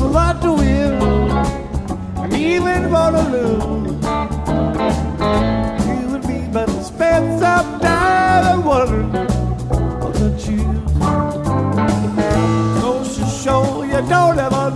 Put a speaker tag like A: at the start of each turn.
A: a lot to win, and even for to lose. You and me, but spare